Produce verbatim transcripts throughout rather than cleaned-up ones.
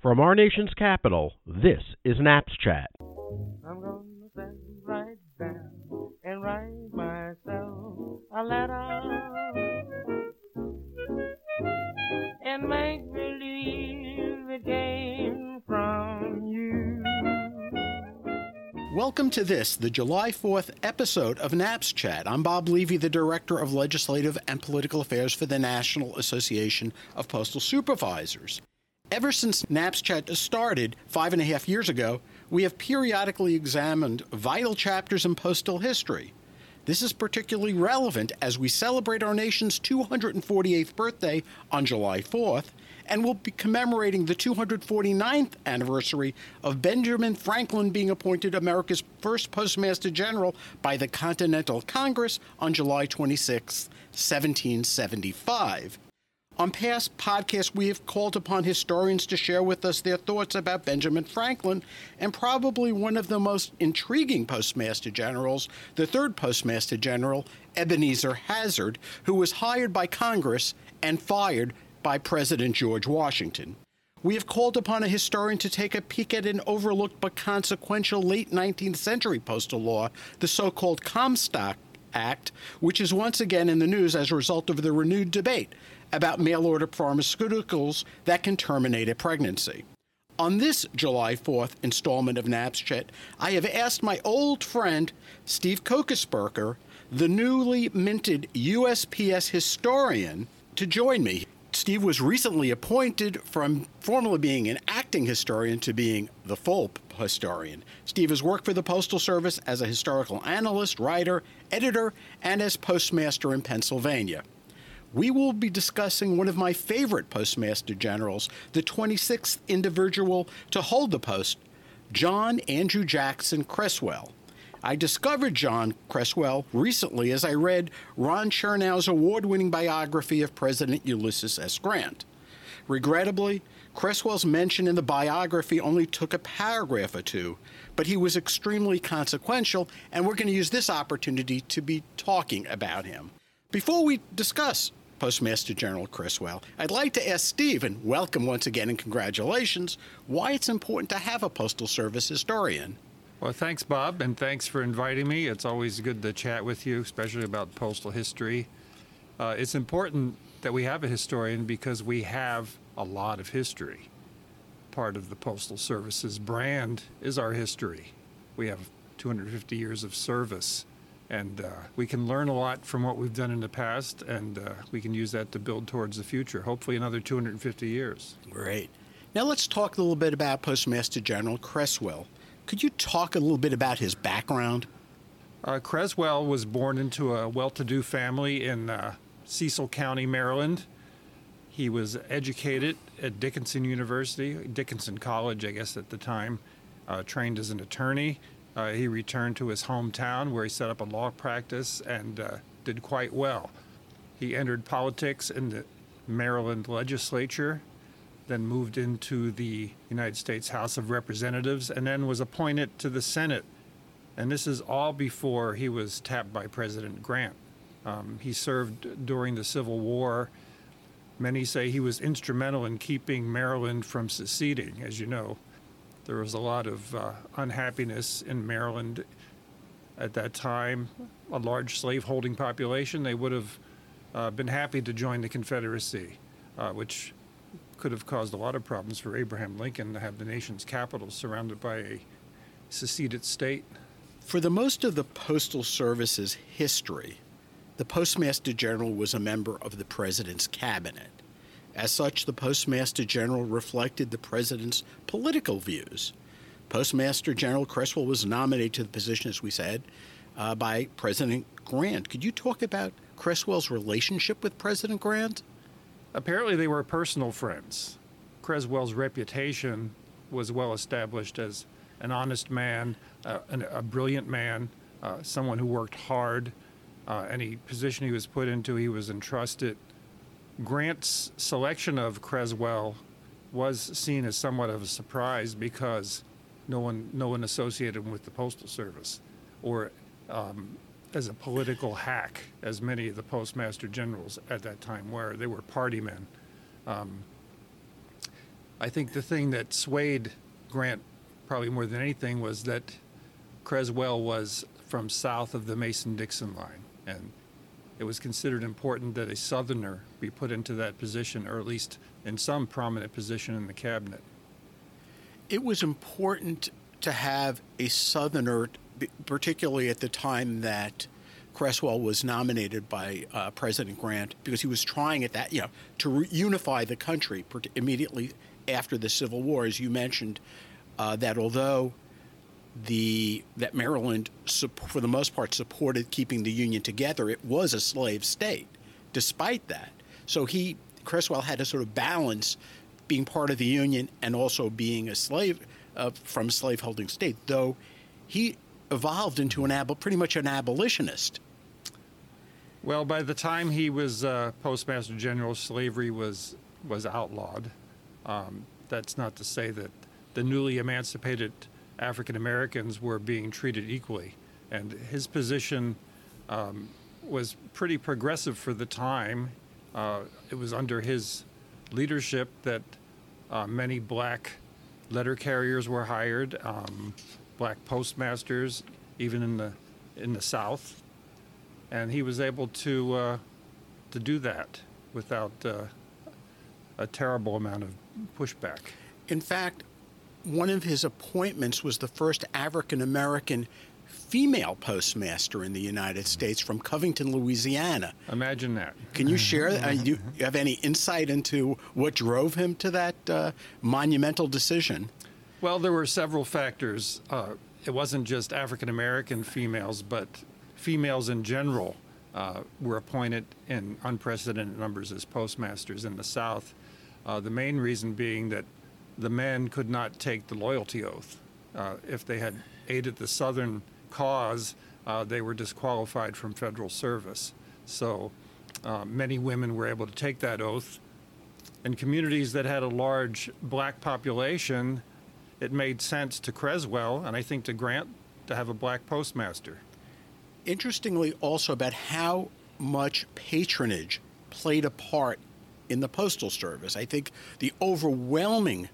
From our nation's capital, this is Naps Chat. I'm gonna sit right down and write myself a letter and make believe it came from you. Welcome to this, the July fourth episode of Naps Chat. I'm Bob Levy, the Director of Legislative and Political Affairs for the National Association of Postal Supervisors. Ever since Naps Chat started five and a half years ago, we have periodically examined vital chapters in postal history. This is particularly relevant as we celebrate our nation's two hundred forty-eighth birthday on July fourth, and we'll be commemorating the two hundred forty-ninth anniversary of Benjamin Franklin being appointed America's first Postmaster General by the Continental Congress on July twenty-sixth, seventeen seventy-five. On past podcasts, we have called upon historians to share with us their thoughts about Benjamin Franklin and probably one of the most intriguing Postmaster Generals, the third Postmaster General, Ebenezer Hazard, who was hired by Congress and fired by President George Washington. We have called upon a historian to take a peek at an overlooked but consequential late nineteenth century postal law, the so-called Comstock Act, which is once again in the news as a result of the renewed debate about mail-order pharmaceuticals that can terminate a pregnancy. On this July fourth installment of Naps Chat, I have asked my old friend Steve Kokesberger, the newly minted U S P S historian, to join me. Steve was recently appointed from formerly being an acting historian to being the full historian. Steve has worked for the Postal Service as a historical analyst, writer, editor, and as postmaster in Pennsylvania. We will be discussing one of my favorite Postmaster Generals, the twenty-sixth individual to hold the post, John Andrew Jackson Creswell. I discovered John Creswell recently as I read Ron Chernow's award-winning biography of President Ulysses S. Grant. Regrettably, Creswell's mention in the biography only took a paragraph or two, but he was extremely consequential, and we're going to use this opportunity to be talking about him. Before we discuss Postmaster General Creswell, I'd like to ask Steve, and welcome once again and congratulations, why it's important to have a Postal Service historian. Well, thanks, Bob, and thanks for inviting me. It's always good to chat with you, especially about postal history. Uh, it's important that we have a historian because we have a lot of history. Part of the Postal Service's brand is our history. We have two hundred fifty years of service, and uh, we can learn a lot from what we've done in the past, and uh, we can use that to build towards the future, hopefully another two hundred fifty years. Great. Now let's talk a little bit about Postmaster General Creswell. Could you talk a little bit about his background? Uh, Creswell was born into a well-to-do family in uh, Cecil County, Maryland. He was educated at Dickinson University, Dickinson College, I guess at the time, uh, trained as an attorney. Uh, he returned to his hometown where he set up a law practice and uh, did quite well. He entered politics in the Maryland legislature, then moved into the United States House of Representatives, and then was appointed to the Senate. And this is all before he was tapped by President Grant. Um, he served during the Civil War. Many say he was instrumental in keeping Maryland from seceding. As you know, there was a lot of uh, unhappiness in Maryland at that time, a large slaveholding population. They would have uh, been happy to join the Confederacy, uh, which could have caused a lot of problems for Abraham Lincoln to have the nation's capital surrounded by a seceded state. For the most of the Postal Service's history, the Postmaster General was a member of the President's cabinet. As such, the Postmaster General reflected the President's political views. Postmaster General Creswell was nominated to the position, as we said, uh, by President Grant. Could you talk about Creswell's relationship with President Grant? Apparently they were personal friends. Creswell's reputation was well established as an honest man, uh, an, a brilliant man, uh, someone who worked hard. Uh, any position he was put into, he was entrusted. Grant's selection of Creswell was seen as somewhat of a surprise because no one, no one associated him with the Postal Service, or um, as a political hack, as many of the postmaster generals at that time were. They were party men. Um, I think the thing that swayed Grant probably more than anything was that Creswell was from south of the Mason-Dixon line, and it was considered important that a Southerner be put into that position, or at least in some prominent position in the cabinet. It was important to have a Southerner, particularly at the time that Creswell was nominated by uh, President Grant, because he was trying at that, you know, to re- unify the country immediately after the Civil War. As you mentioned, uh, that although the that Maryland, for the most part, supported keeping the Union together, it was a slave state, despite that. So he, Creswell, had to sort of balance being part of the Union and also being a slave uh, from a slave-holding state, though he evolved into an ab- pretty much an abolitionist. Well, by the time he was uh, Postmaster General, slavery was was outlawed. Um, that's not to say that the newly emancipated African Americans were being treated equally, and his position um, was pretty progressive for the time. Uh, it was under his leadership that uh, many black letter carriers were hired, um, black postmasters, even in the in the South, and he was able to uh, to do that without uh, a terrible amount of pushback. In fact, one of his appointments was the first African-American female postmaster in the United States from Covington, Louisiana. Imagine that. Can you share, uh, do you have any insight into what drove him to that uh, monumental decision? Well, there were several factors. Uh, it wasn't just African-American females, but females in general uh, were appointed in unprecedented numbers as postmasters in the South. Uh, the main reason being that the men could not take the loyalty oath. Uh, if they had aided the Southern cause, uh, they were disqualified from federal service. So uh, many women were able to take that oath. In communities that had a large black population, it made sense to Creswell, and I think to Grant, to have a black postmaster. Interestingly, also about how much patronage played a part in the Postal Service. I think the overwhelming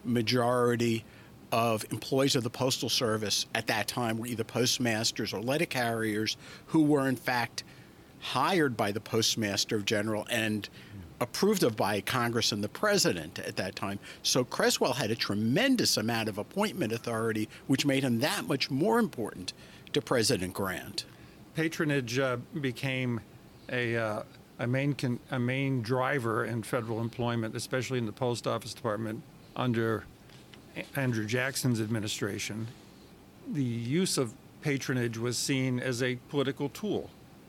majority of employees of the Postal Service at that time were either postmasters or letter carriers who were, in fact, hired by the Postmaster General and approved of by Congress and the President at that time. So Creswell had a tremendous amount of appointment authority, which made him that much more important to President Grant. Patronage uh, became a uh, a main con- a main driver in federal employment, especially in the Post Office Department under Andrew Jackson's administration. The use of patronage was seen as a political tool.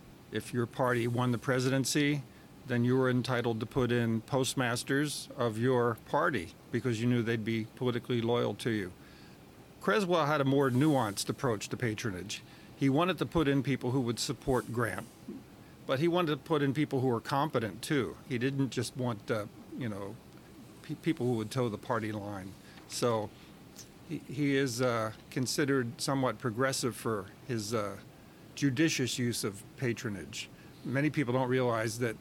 If your party won the presidency, then you were entitled to put in postmasters of your party because you knew they'd be politically loyal to you. Creswell had a more nuanced approach to patronage. He wanted to put in people who would support Grant, but he wanted to put in people who were competent too. He didn't just want, uh, you know, pe- people who would toe the party line. So he, he is uh, considered somewhat progressive for his uh, judicious use of patronage. Many people don't realize that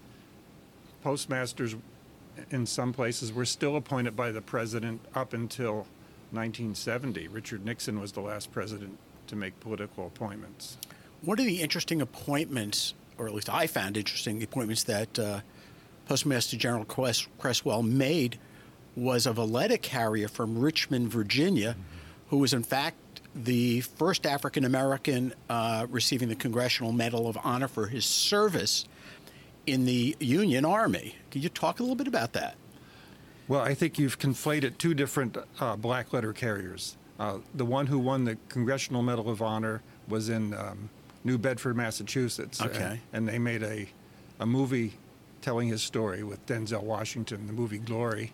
postmasters in some places were still appointed by the president up until nineteen seventy. Richard Nixon was the last president to make political appointments. One of the interesting appointments, or at least I found interesting appointments that uh, Postmaster General Cress- Creswell made was of a letter carrier from Richmond, Virginia, who was in fact the first African American uh, receiving the Congressional Medal of Honor for his service in the Union Army. Could you talk a little bit about that? Well, I think you've conflated two different uh, black letter carriers. Uh, the one who won the Congressional Medal of Honor was in um, New Bedford, Massachusetts. Okay. And, and they made a, a movie telling his story with Denzel Washington, the movie Glory.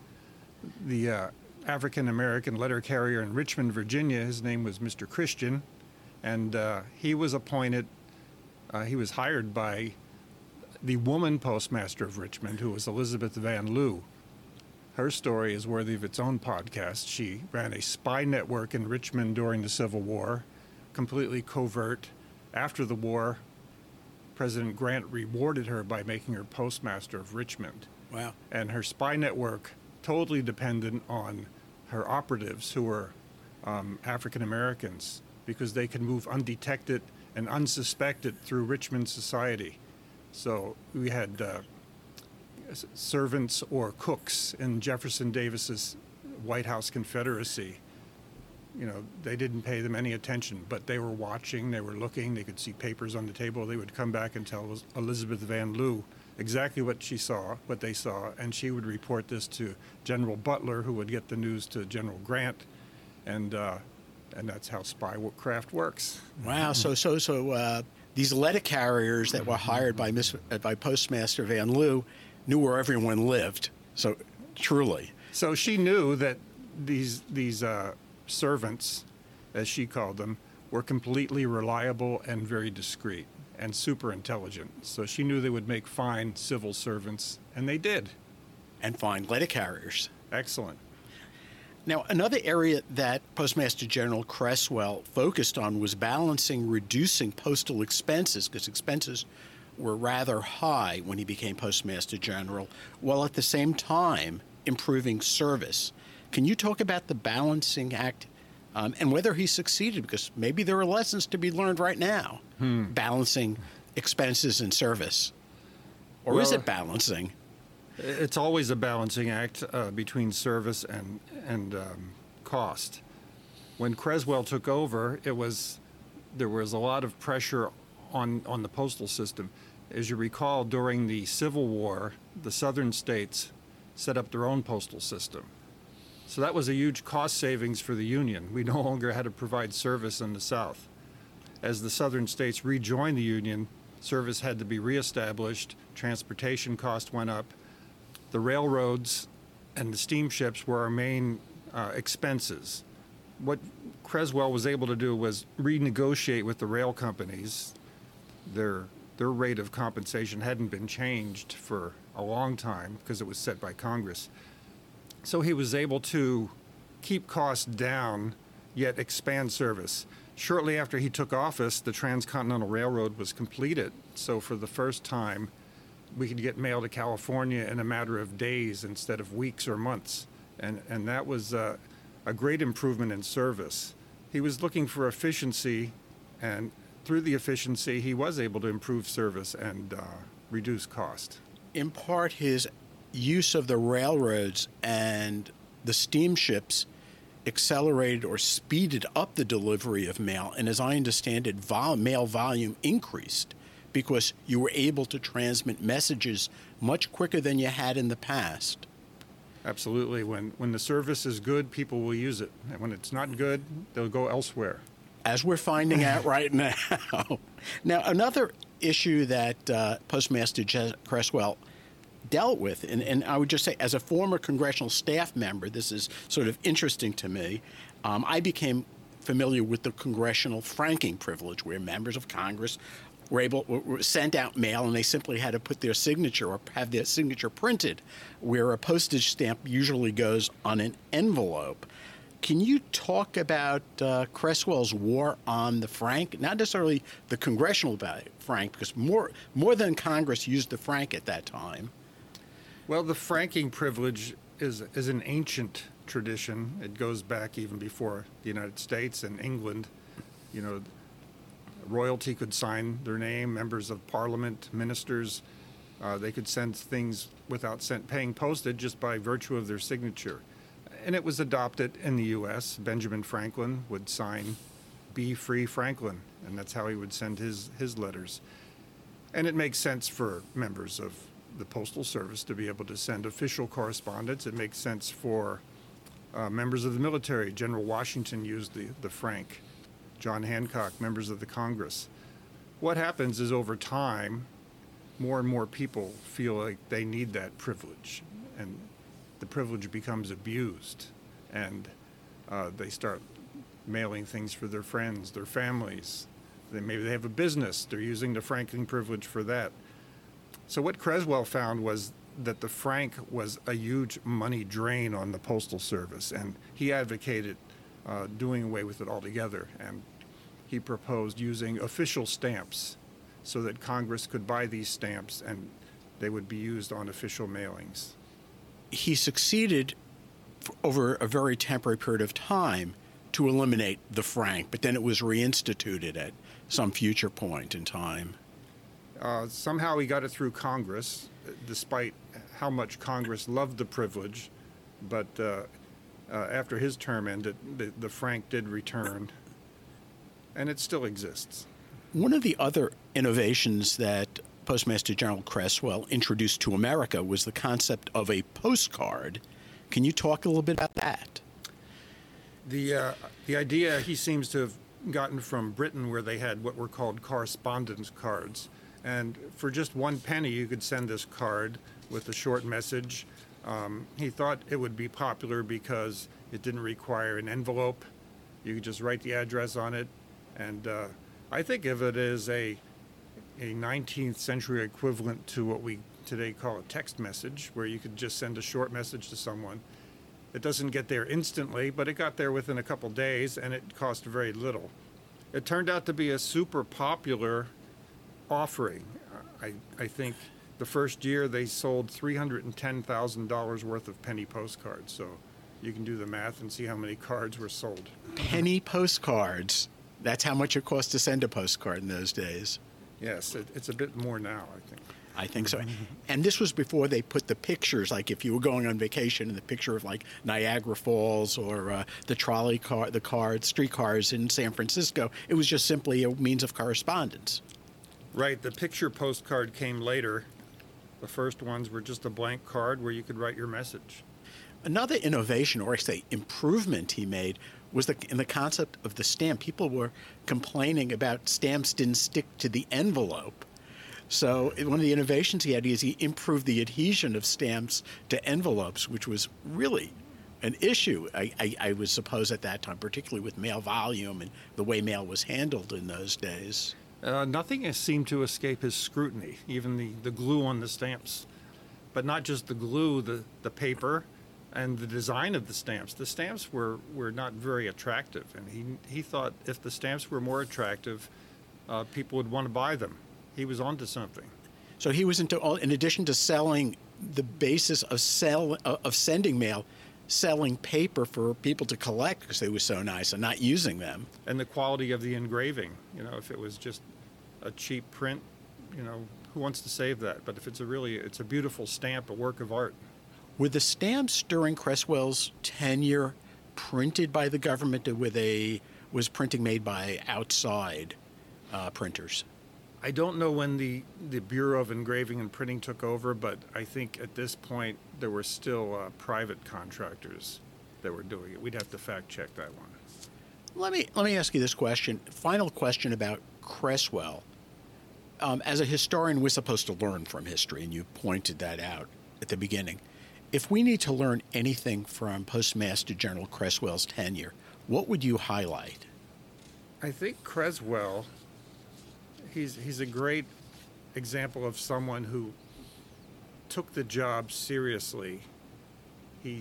The uh, African-American letter carrier in Richmond, Virginia, his name was Mister Christian, and uh, he was appointed, uh, he was hired by the woman postmaster of Richmond, who was Elizabeth Van Loo. Her story is worthy of its own podcast. She ran a spy network in Richmond during the Civil War, completely covert. After the war, President Grant rewarded her by making her postmaster of Richmond. Wow. And her spy network totally dependent on her operatives, who were um, African Americans, because they could move undetected and unsuspected through Richmond society. So we had uh, servants or cooks in Jefferson Davis's White House Confederacy. You know, they didn't pay them any attention, but they were watching, they were looking, they could see papers on the table. They would come back and tell Elizabeth Van Lew exactly what she saw, what they saw, and she would report this to General Butler, who would get the news to General Grant, and uh, and that's how spycraft works. Wow. So so so uh, these letter carriers that were hired by Miss uh, by Postmaster Van Lew knew where everyone lived. So truly. So she knew that these these uh, servants, as she called them, were completely reliable and very discreet and super intelligent. So she knew they would make fine civil servants, and they did. And fine letter carriers. Excellent. Now, another area that Postmaster General Creswell focused on was balancing reducing postal expenses, because expenses were rather high when he became Postmaster General, while at the same time improving service. Can you talk about the balancing act um, and whether he succeeded? Because maybe there are lessons to be learned right now, hmm. balancing expenses and service. Or well, is it balancing? It's always a balancing act uh, between service and, and um, cost. When Creswell took over, it was there was a lot of pressure on, on the postal system. As you recall, during the Civil War, the southern states set up their own postal system. So that was a huge cost savings for the Union. We no longer had to provide service in the South. As the southern states rejoined the Union, service had to be reestablished, transportation costs went up. The railroads and the steamships were our main uh, expenses. What Creswell was able to do was renegotiate with the rail companies. Their, their rate of compensation hadn't been changed for a long time because it was set by Congress. So he was able to keep costs down, yet expand service. Shortly after he took office, the Transcontinental Railroad was completed. So for the first time, we could get mail to California in a matter of days instead of weeks or months. And, and that was uh, a great improvement in service. He was looking for efficiency, and through the efficiency, he was able to improve service and uh, reduce cost. In part, his use of the railroads and the steamships accelerated or speeded up the delivery of mail, and as I understand it, vol- mail volume increased because you were able to transmit messages much quicker than you had in the past. Absolutely. When when the service is good, people will use it. And when it's not good, they'll go elsewhere. As we're finding out right now. Now, another issue that uh, Postmaster Je- Creswell dealt with, and, and I would just say, as a former congressional staff member, this is sort of interesting to me. Um, I became familiar with the congressional franking privilege, where members of Congress were able were sent out mail, and they simply had to put their signature or have their signature printed, where a postage stamp usually goes on an envelope. Can you talk about uh, Creswell's war on the franc? Not necessarily the congressional franc, because more more than Congress used the franc at that time. Well, the franking privilege is is an ancient tradition. It goes back even before the United States and England. You know, royalty could sign their name, members of parliament, ministers. Uh, they could send things without sent, paying postage just by virtue of their signature. And it was adopted in the U S Benjamin Franklin would sign "Be Free Franklin," and that's how he would send his, his letters. And it makes sense for members of the Postal Service to be able to send official correspondence. It makes sense for uh, members of the military. General Washington used the, the franc. John Hancock, members of the Congress. What happens is, over time, more and more people feel like they need that privilege, and the privilege becomes abused, and uh, they start mailing things for their friends, their families. They, maybe they have a business. They're using the franking privilege for that. So what Creswell found was that the franc was a huge money drain on the Postal Service, and he advocated Uh, doing away with it altogether, and he proposed using official stamps so that Congress could buy these stamps and they would be used on official mailings. he succeeded f- over a very temporary period of time to eliminate the franc, but then it was reinstituted at some future point in time. Uh, somehow he got it through Congress, despite how much Congress loved the privilege. But uh, uh, after his term ended, the, the franc did return, and it still exists. One of the other innovations that Postmaster General Creswell introduced to America was the concept of a postcard. Can you talk a little bit about that? The uh, the idea he seems to have gotten from Britain, where they had what were called correspondence cards. And for just one penny, you could send this card with a short message. Um, he thought it would be popular because it didn't require an envelope. You could just write the address on it. And uh, I think of it as a, a nineteenth century equivalent to what we today call a text message, where you could just send a short message to someone. It doesn't get there instantly, but it got there within a couple days, and it cost very little. It turned out to be a super popular offering. I, I think the first year they sold three hundred ten thousand dollars worth of penny postcards. So you can do the math and see how many cards were sold. Penny postcards. That's how much it cost to send a postcard in those days. Yes, it, it's a bit more now, I think. I think so. And this was before they put the pictures, like if you were going on vacation, and the picture of like Niagara Falls or uh, the trolley car, the cars, streetcars in San Francisco. It was just simply a means of correspondence. Right, the picture postcard came later. The first ones were just a blank card where you could write your message. Another innovation, or I say improvement he made, was the, in the concept of the stamp. People were complaining about stamps didn't stick to the envelope. So one of the innovations he had is he improved the adhesion of stamps to envelopes, which was really an issue, I, I, I would suppose, at that time, particularly with mail volume and the way mail was handled in those days. Uh, nothing has seemed to escape his scrutiny, even the, the glue on the stamps. But not just the glue, the, the paper and the design of the stamps. The stamps were, were not very attractive, and he, he thought if the stamps were more attractive, uh, people would want to buy them. He was onto something. So he was into, in addition to selling the basis of sell of sending mail, selling paper for people to collect because they were so nice and not using them. And the quality of the engraving. You know, if it was just a cheap print, you know, who wants to save that? But if it's a really, it's a beautiful stamp, a work of art. Were the stamps during Creswell's tenure printed by the government, or were they, was printing made by outside uh, printers? I don't know when the, the Bureau of Engraving and Printing took over, but I think at this point there were still uh, private contractors that were doing it. We'd have to fact check that one. Let me let me ask you this question. Final question about Creswell. Um, as a historian, we're supposed to learn from history, and you pointed that out at the beginning. If we need to learn anything from Postmaster General Creswell's tenure, what would you highlight? I think Creswell, he's he's a great example of someone who took the job seriously. He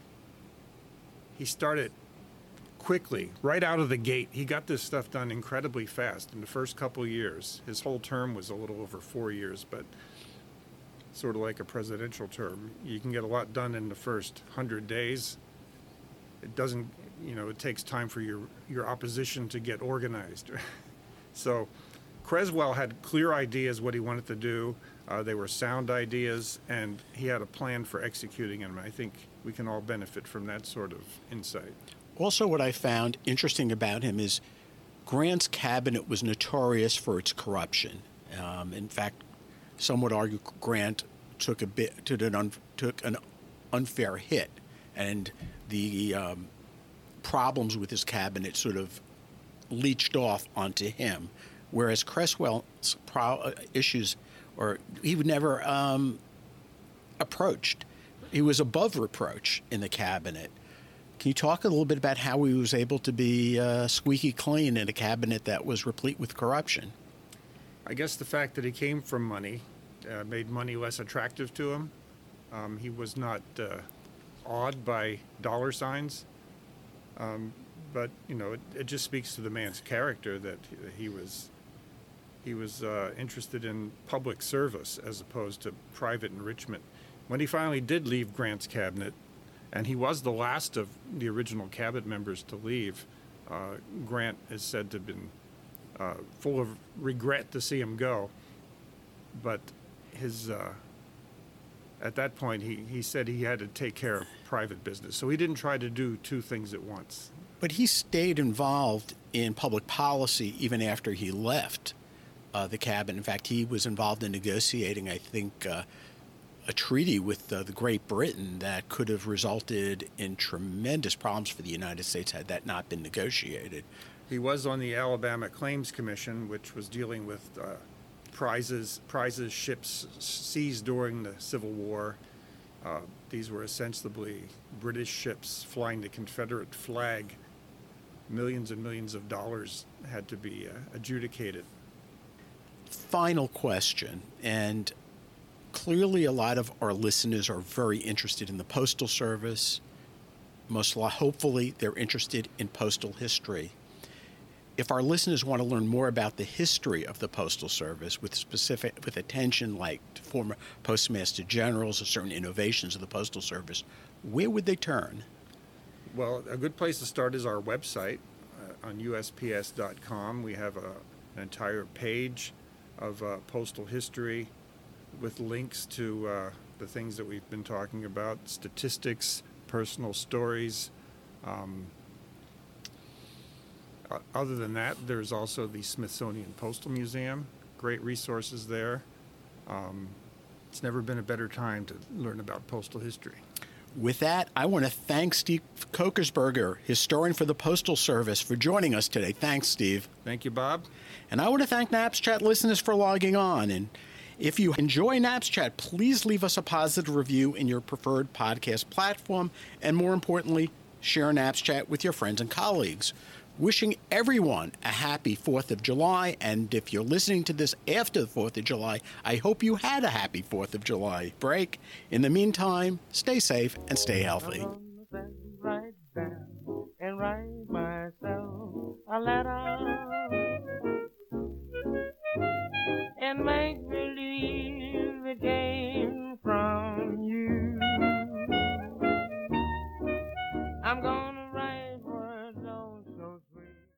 he started quickly, right out of the gate. He got this stuff done incredibly fast in the first couple of years. His whole term was a little over four years, but sort of like a presidential term. You can get a lot done in the first hundred days. It doesn't, you know, it takes time for your, your opposition to get organized. So Creswell had clear ideas what he wanted to do. Uh, they were sound ideas, and he had a plan for executing them. I think we can all benefit from that sort of insight. Also, what I found interesting about him is Grant's cabinet was notorious for its corruption. Um, in fact, some would argue Grant took a bit took an, un, took an unfair hit, and the um, problems with his cabinet sort of leached off onto him, whereas Creswell's pro- issues, or he would never um, approached. He was above reproach in the cabinet. Can you talk a little bit about how he was able to be uh, squeaky clean in a cabinet that was replete with corruption? I guess the fact that he came from money uh, made money less attractive to him. Um, he was not uh, awed by dollar signs. Um, but, you know, it, it just speaks to the man's character that he was he was uh, interested in public service as opposed to private enrichment. When he finally did leave Grant's cabinet, and he was the last of the original cabinet members to leave, uh, Grant is said to have been uh, full of regret to see him go. But his uh, at that point, he, he said he had to take care of private business. So he didn't try to do two things at once. But he stayed involved in public policy even after he left uh, the cabinet. In fact, he was involved in negotiating, I think, uh, a treaty with uh, the Great Britain that could have resulted in tremendous problems for the United States had that not been negotiated. He was on the Alabama Claims Commission, which was dealing with uh, prizes, prizes, ships seized during the Civil War. Uh, these were ostensibly British ships flying the Confederate flag. Millions and millions of dollars had to be uh, adjudicated. Final question, and clearly a lot of our listeners are very interested in the Postal Service. Most lo- hopefully they're interested in postal history. If our listeners want to learn more about the history of the Postal Service with specific with attention like to former postmaster generals or certain innovations of the Postal Service, where would they turn? Well, a good place to start is our website uh, on U S P S dot com. We have a, an entire page of uh, postal history with links to uh, the things that we've been talking about, statistics, personal stories. Um, uh, other than that, there's also the Smithsonian Postal Museum. Great resources there. Um, it's never been a better time to learn about postal history. With that, I want to thank Steve Kokersberger, historian for the Postal Service, for joining us today. Thanks, Steve. Thank you, Bob. And I want to thank NapsChat listeners for logging on. And if you enjoy NapsChat, please leave us a positive review in your preferred podcast platform. And more importantly, share NapsChat with your friends and colleagues. Wishing everyone a happy fourth of July. And if you're listening to this after the fourth of July, I hope you had a happy fourth of July break. In the meantime, stay safe and stay healthy. Right down and write myself a letter.